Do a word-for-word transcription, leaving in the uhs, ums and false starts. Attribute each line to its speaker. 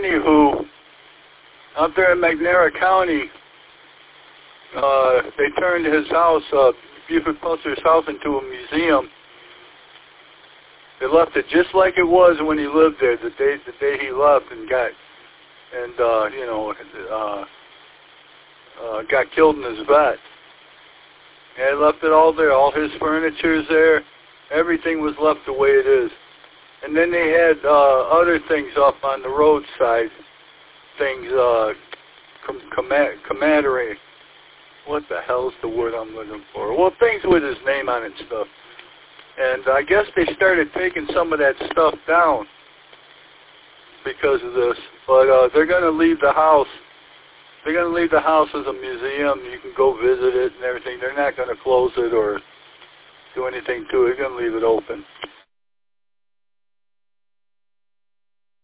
Speaker 1: anywho, out there in McNair County, uh, they turned his house, uh, Buford Putler's house, into a museum. They left it just like it was when he lived there, the day the day he left and got, and uh, you know, uh, uh, got killed in his vet. And they left it all there. All his furniture's there. Everything was left the way it is. And then they had uh, other things up on the roadside, things, uh, com- com- commemorating. What the hell's the word I'm looking for? Well, things with his name on it and stuff. And I guess they started taking some of that stuff down because of this. But uh, they're going to leave the house. They're going to leave the house as a museum. You can go visit it and everything. They're not going to close it or do anything to it. They're going to leave it open.